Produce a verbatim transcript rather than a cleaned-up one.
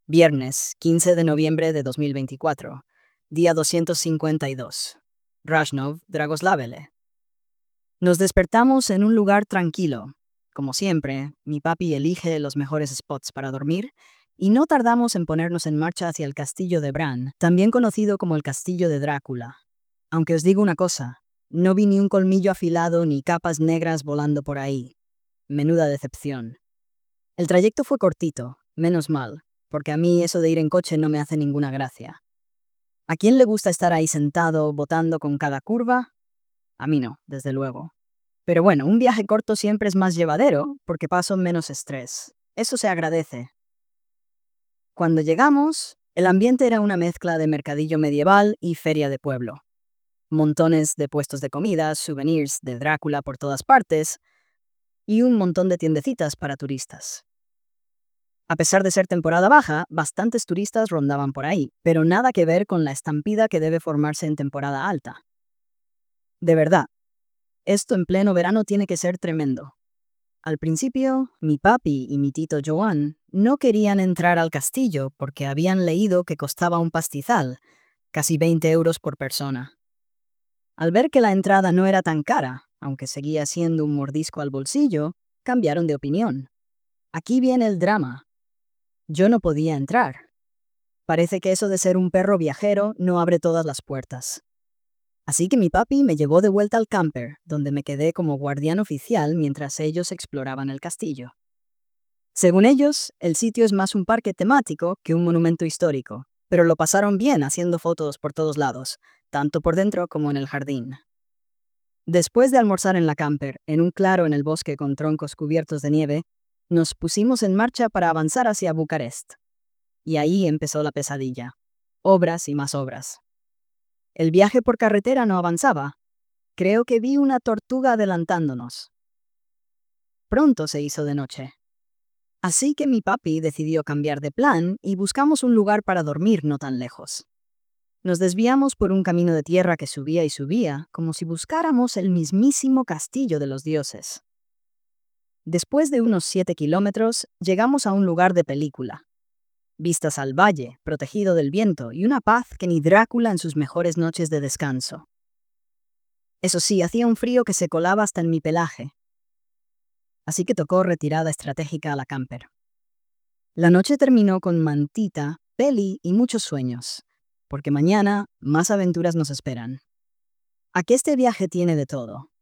Viernes, quince de noviembre de dos mil veinticuatro, día doscientos cincuenta y dos. Rashnov, Dragoslavele. Nos despertamos en un lugar tranquilo. Como siempre, mi papi elige los mejores spots para dormir y no tardamos en ponernos en marcha hacia el castillo de Bran, también conocido como el castillo de Drácula. Aunque os digo una cosa, no vi ni un colmillo afilado ni capas negras volando por ahí. Menuda decepción. El trayecto fue cortito, menos mal, porque a mí eso de ir en coche no me hace ninguna gracia. ¿A quién le gusta estar ahí sentado, botando con cada curva? A mí no, desde luego. Pero bueno, un viaje corto siempre es más llevadero, porque paso menos estrés. Eso se agradece. Cuando llegamos, el ambiente era una mezcla de mercadillo medieval y feria de pueblo. Montones de puestos de comida, souvenirs de Drácula por todas partes, y un montón de tiendecitas para turistas. A pesar de ser temporada baja, bastantes turistas rondaban por ahí, pero nada que ver con la estampida que debe formarse en temporada alta. De verdad, esto en pleno verano tiene que ser tremendo. Al principio, mi papi y mi tito Joan no querían entrar al castillo porque habían leído que costaba un pastizal, casi veinte euros por persona. Al ver que la entrada no era tan cara, aunque seguía siendo un mordisco al bolsillo, cambiaron de opinión. Aquí viene el drama. Yo no podía entrar. Parece que eso de ser un perro viajero no abre todas las puertas. Así que mi papi me llevó de vuelta al camper, donde me quedé como guardián oficial mientras ellos exploraban el castillo. Según ellos, el sitio es más un parque temático que un monumento histórico, pero lo pasaron bien haciendo fotos por todos lados, tanto por dentro como en el jardín. Después de almorzar en la camper, en un claro en el bosque con troncos cubiertos de nieve, nos pusimos en marcha para avanzar hacia Bucarest. Y ahí empezó la pesadilla. Obras y más obras. El viaje por carretera no avanzaba. Creo que vi una tortuga adelantándonos. Pronto se hizo de noche. Así que mi papi decidió cambiar de plan y buscamos un lugar para dormir no tan lejos. Nos desviamos por un camino de tierra que subía y subía, como si buscáramos el mismísimo castillo de los dioses. Después de unos siete kilómetros, llegamos a un lugar de película. Vistas al valle, protegido del viento y una paz que ni Drácula en sus mejores noches de descanso. Eso sí, hacía un frío que se colaba hasta en mi pelaje. Así que tocó retirada estratégica a la camper. La noche terminó con mantita, peli y muchos sueños, porque mañana más aventuras nos esperan. Aquí este viaje tiene de todo.